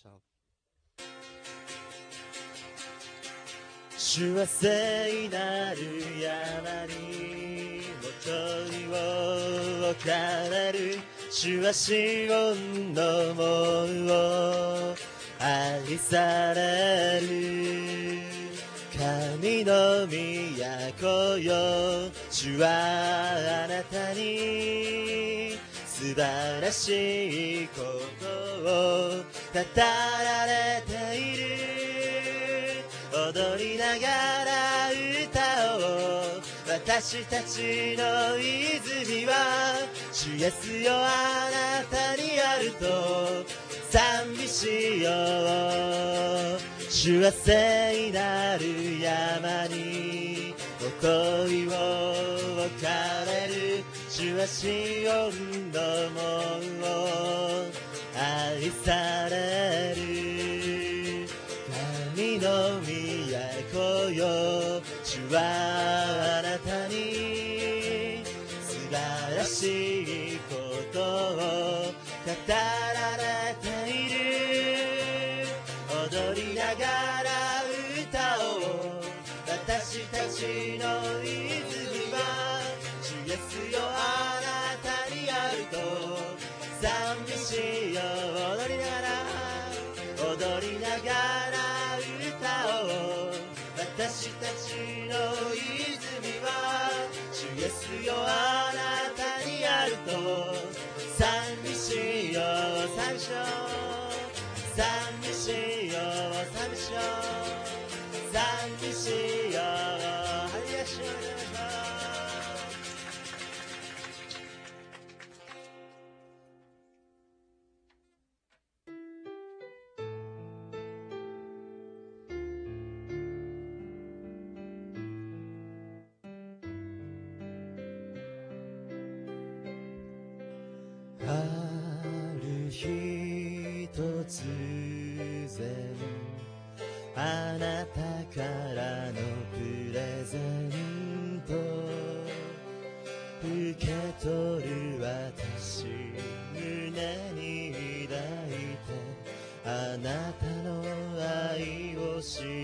しょう。 主は聖なる山にもといを置かれる。主はシオンの門を愛される。神の都よ、主はあなたに素晴らしいことを語られている。踊りながら歌おう。私たちの泉は主イエスよ、あなたにあると賛美しよう。主は聖なる山にもといを置かれる。主はシオンの門を愛される。神の都よ、主はあなたに素晴らしいことを語られている。踊りながら歌おう。私たちの泉は主イエスよ、あなたにあると賛美しよう。踊りながら踊りながら歌おう。私たちの泉は主イエスよ、あなたにあると賛美しよう。賛美しよう。賛美しよう。賛美しよう。賛美しよう。ハレルヤ、主をお願いします。ある日突然あなたからのプレゼント受け取る私、胸に抱いてあなたの愛を知った。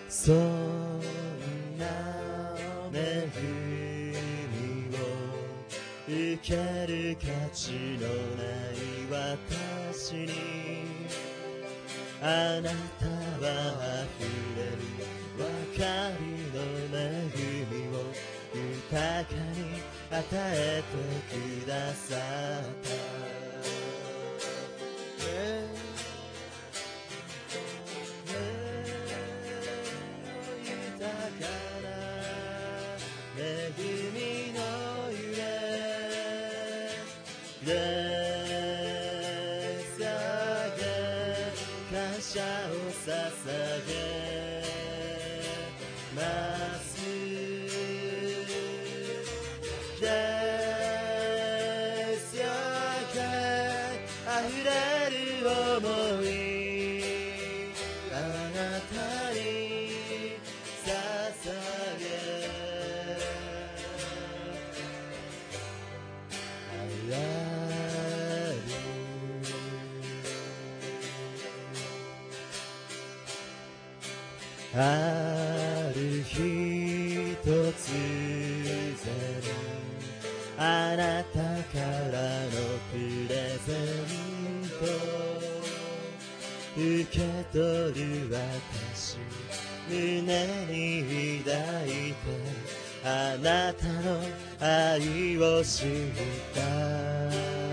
そんな恵みを受ける価値のない私にあなたは溢れる分かりの恵みを豊かに与えてくださった。豊かな恵みのゆえ感謝を捧げます。溢れる想いあなたに捧げある日突然あなたからのプレゼント受け取る私、胸に抱いてあなたの愛を知った。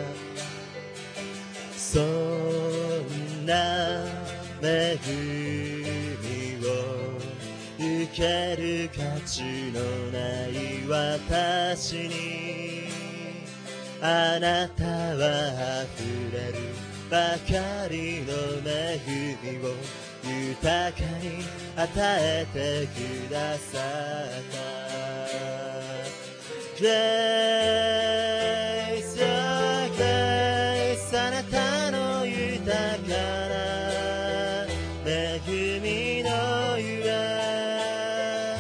そんな恵みを受ける価値のない私にあなたは溢れるばかりの恵みを豊かに与えてくださった。Grace, grace あなたの豊かな恵みのゆえ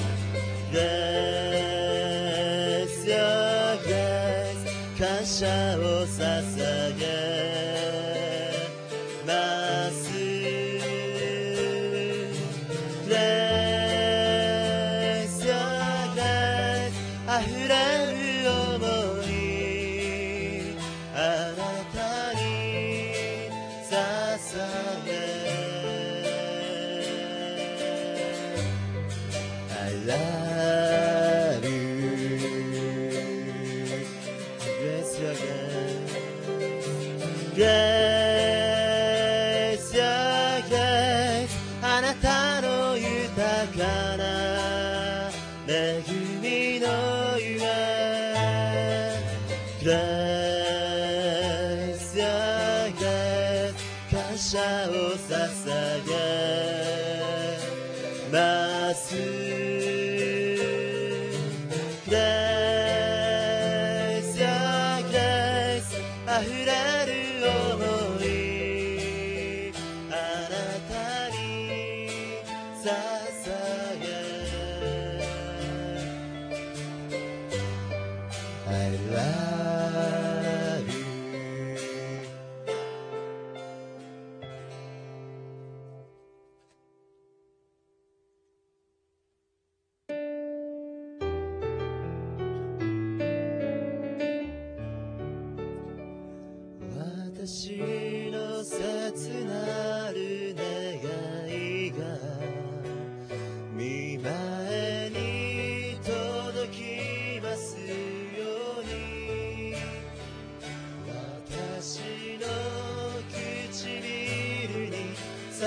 Grace, grace 感謝を捧げ I love you. Grace your grace, your grace. あなたの豊かな恵みのゆえ。Grace, your grace. 感謝を捧げます。Grace, your grace. あふれる想い、あなたに捧げ。I love you. 私の切なる願いが御前に届きますように、私の唇に賛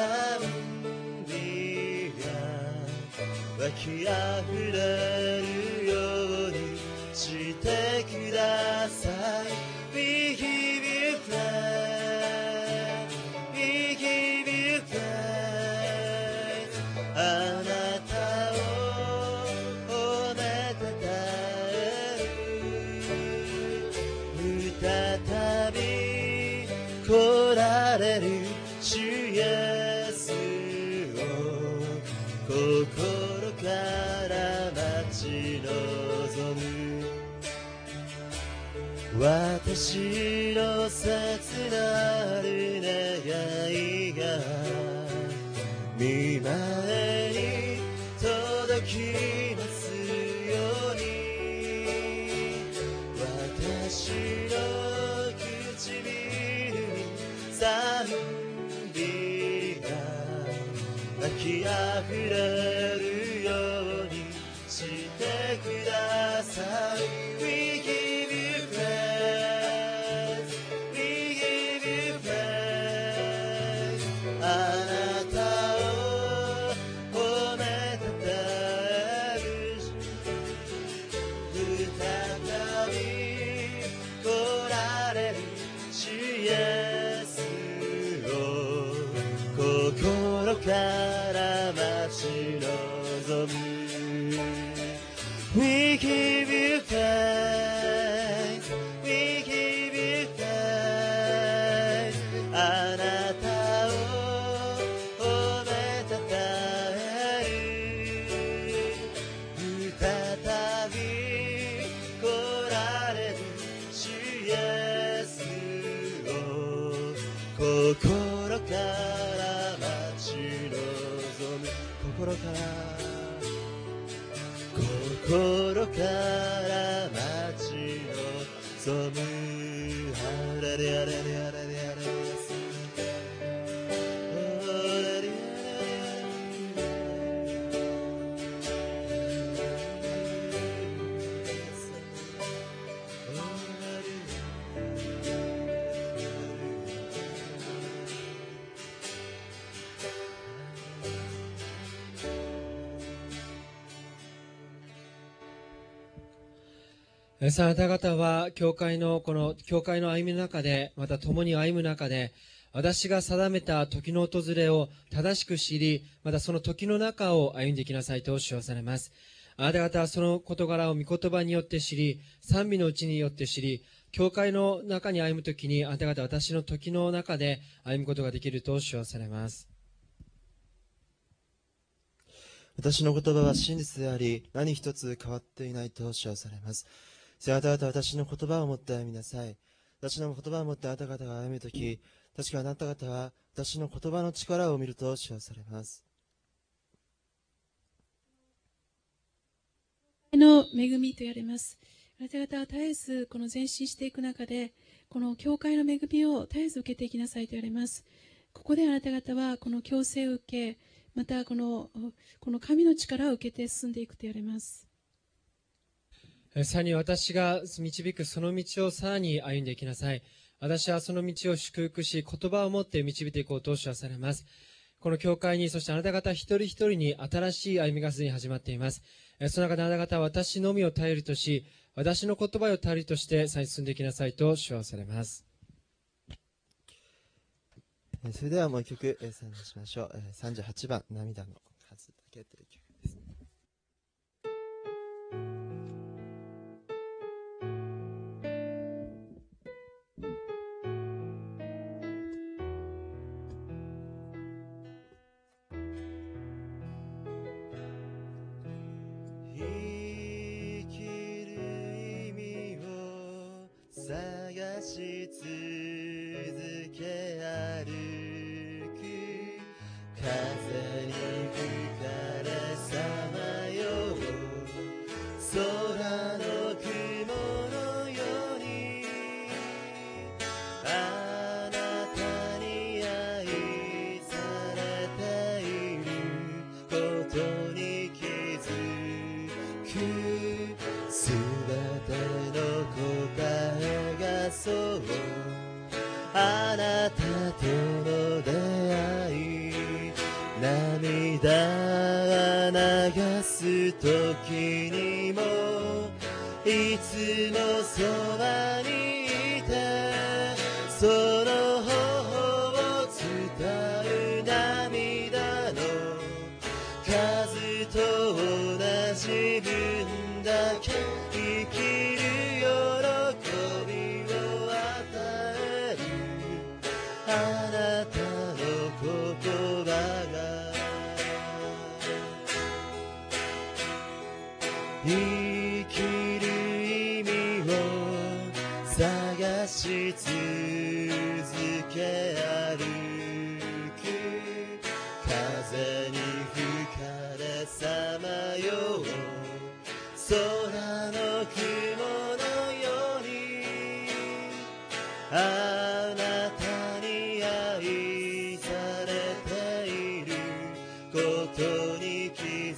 美が湧きあふれるようにしてください。We give you praise, we give you praise. あなたを褒めたたえる。再び来られる主イエスを心から待ち望む。私の切なる願いが御前に届きますように、私の唇に賛美が湧きあふれるようにしてください。We give you praise, we give you praise. あなたを褒めたたえる。再び来られる主イエスを心から待ち望む。We give you praise, we give you praise. あなたを褒めたたえる。再び来られる主イエスを心から待ち望む。心から待ち望む。ハレルヤハレルヤハレルヤハレルヤあなた方は教会の歩みの中で、また共に歩む中で、私が定めた時の訪れを正しく知り、またその時の中を歩んでいきなさいと主はされます。あなた方はその事柄を御言葉によって知り、賛美のうちによって知り、教会の中に歩むときに、あなた方は私の時の中で歩むことができると主はされます。 私の言葉は真実であり、何一つ変わっていないと主はされます。あなた方は私の言葉を持って歩みなさい。私の言葉を持ってあなた方が歩むとき、確かあなた方は私の言葉の力を見ると主はされます。 の恵みと言われます。あなた方は絶えずこの前進していく中で、この教会の恵みを絶えず受けていきなさいと言われます。 ここであなた方はこの強制を受け、またこの神の力を受けて進んでいくと言われます。 さらに私が導くその道をさらに歩んでいきなさい。私はその道を祝福し、言葉を持って導いていこうと主はされます。この教会に、そしてあなた方一人一人に新しい歩みがすでに始まっています。その中であなた方は私のみを頼りとし、私の言葉を頼りとしてさえ進んでいきなさいと主はされます。 それではもう一曲賛美しましょう。38番、涙の数だけという曲です。生きる意味を探し続け歩く風に吹かれさまよう空の雲のようにあなたに愛されていることに気づくすべての答えがそうあなたとの出会い涙流す時にもいつもそばにいてその頬を伝う涙の数と同じ分だけ生きる喜びを与えるあなたの言葉が生きる意味を探し続け歩く風に吹かれさまよう空の雲のようにあなたに愛されていることに気づ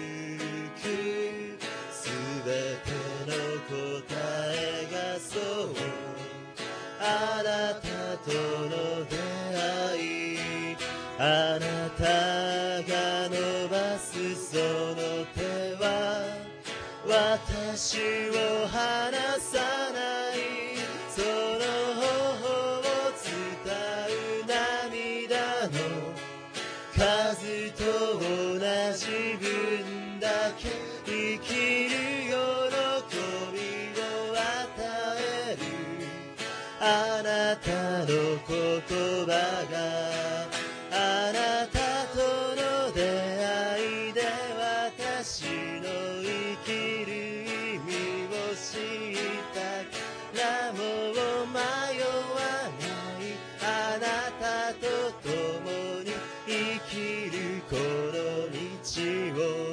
くすべての答えがそうあなたとの出会いあなたが伸ばすその手は私を離さないその頬を伝う涙の数と同じ分だけ生きる喜びを与えるあなたの言葉があなたとの出会いで私の生きる意味を知ったからもう迷わないあなたと共に生きるこの道を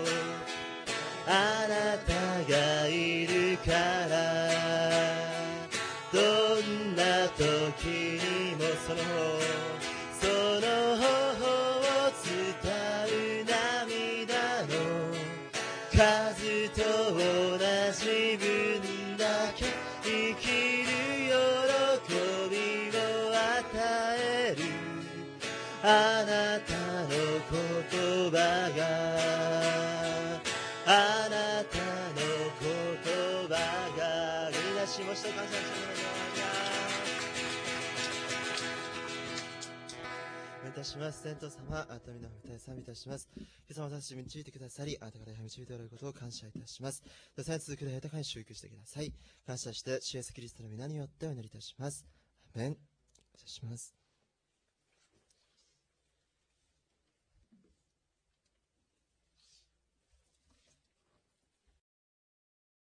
あなたがいるからどんな時にもその頬を伝う涙の数と同じ分だけ生きる喜びを与えるあなたの言葉があなたの言葉がみんなしもしと感謝してくださいお願いいたします。天道様、富の二重賛美いたします。今朝も私たち導いてくださり、あなたから導いておられることを感謝いたします。どうぞ続くで豊かに祝福してください。感謝して、主イエスキリストの皆によってお祈りいたします。アーメン。感謝します。